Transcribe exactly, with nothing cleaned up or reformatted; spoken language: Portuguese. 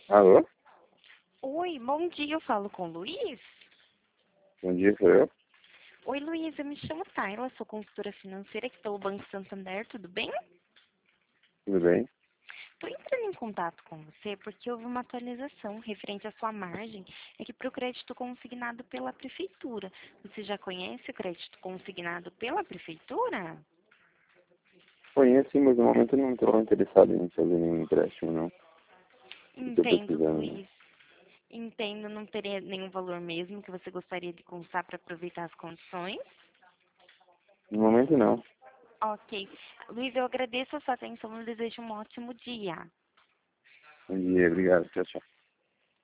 Alô? Oi, bom dia, eu falo com o Luiz. Bom dia, sou eu. Oi, Luiz, eu me chamo Tayla, sou consultora financeira aqui pelo Banco Santander, tudo bem? Tudo bem? Estou entrando em contato com você porque houve uma atualização referente à sua margem aqui para o crédito consignado pela Prefeitura. Você já conhece o crédito consignado pela Prefeitura? Conheço, sim, mas no momento eu não estou interessado em fazer nenhum empréstimo, não. Estou Entendo, precisando, não. Luiz. Entendo, não teria nenhum valor mesmo que você gostaria de constar para aproveitar as condições. No momento, não. Ok. Luiz, eu agradeço a sua atenção e desejo um ótimo dia. Bom dia, obrigado. Tchau, tchau.